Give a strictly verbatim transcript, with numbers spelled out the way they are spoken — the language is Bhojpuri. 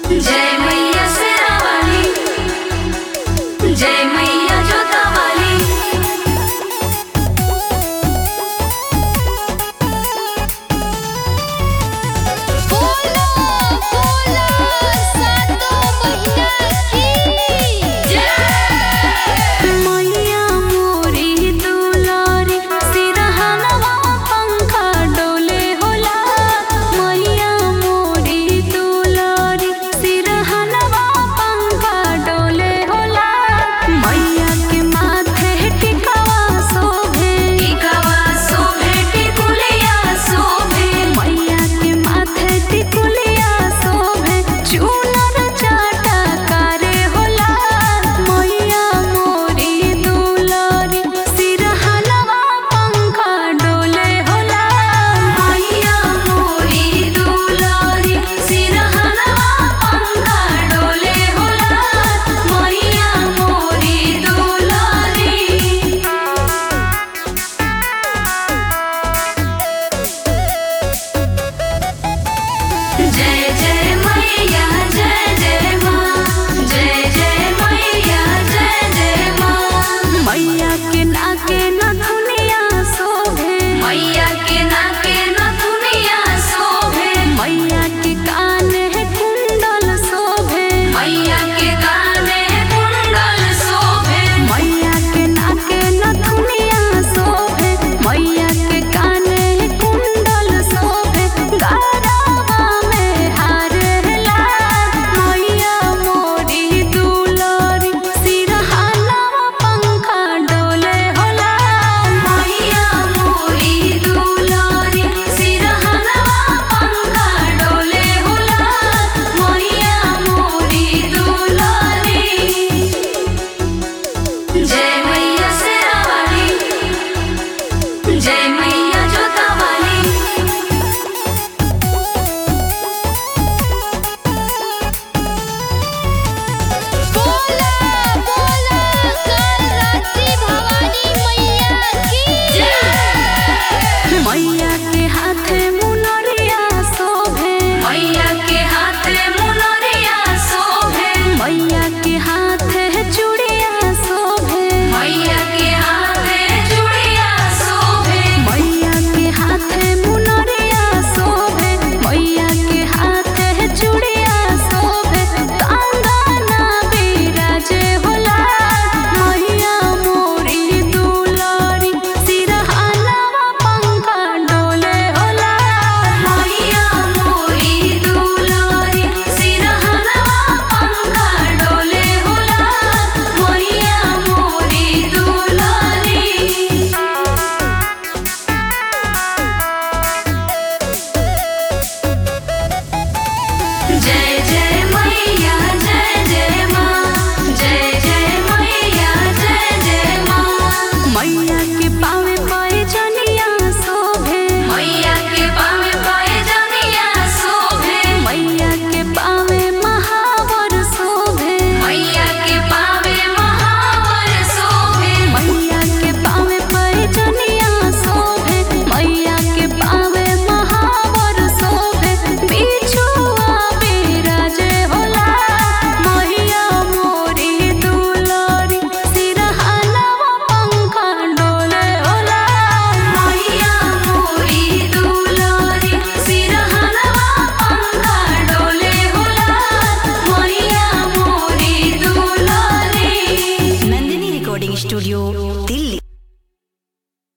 जय मैया शेरा वाली, जय मैया जोता वाली। बोलो बोलो सातों मैया की जय मैया मोरी दुलारी सिरहनवा पंखा डोले होला। मैया मोरी दुलारी सिरहनवा पंखा डोले होला। मैया के माथे टिकावा शोभे, टिकावा शोभे टिकुलिया शोभे, मैया के माथे टिकुलिया शोभे। चूनर चाटा कारे होला। मैया मोरी दुलारी सिरहनवा पंखा डोले होला। मैया मोरी दुलारी सिरहनवा पंखा डोले होला। मैया मोरी दुलारी। जय जय मैया जय जय माँ, जय जय मैया जय जय माँ। मैया के नाके नथुनिया शोभे, मैया के नाके नथुनिया शोभे, मैया के कान है कुंडल शोभे। मैया के काने कुंडल शोभे, मैया के नाके नथुनिया शोभे, मैया के कान है कुंडल शोभे। गरबा में हार होला। मैया मोरी दुलारी सिरहनवा पंखा डोले होला। मैया मोरी दुलारी सिरहनवा पंखा डोले होला। मैया मोरी दुलारी। जय मैया शेरा वाली, जय मैया जोता वाली। बोला बोला कालरात्रि भवानी मैया की जय मैया के हाथे मुनरिया शोभे, मैया के हाथे मुनरिया शोभे, मैया के हाथे चूड़िया शोभे। मैया के हाथे चूड़िया शोभे, मैया के हाथे मुनरिया शोभे, मैया के हाथे चूड़िया शोभे। कंगना बिराजे होला। मैया मोरी दुलारी सिरहनवा पंखा डोले होला। मैया मोरी दुलारी सिरहनवा पंखा डोले होला। मैया मोरी दुलारी। जय जय मैया जय जय माँ, जय जय मैया जय जय माँ। मैया के पावे पैजनिया शोभे, मैया के पावे पैजनिया शोभे, मैया के पावे महावर शोभे। मैया के पावे महावर शोभे, मैया के पावे पैजनिया शोभे, मैया के पावे महावर शोभे। बिछुआ बिराजे होला। मैया मोरी दुलारी सिरहनवा पंखा डोले होला। मैया मोरी दुलारी सिरहनवा पंखा डोले होला। मैया मोरी दुलारी। Nandini recording studio Delhi.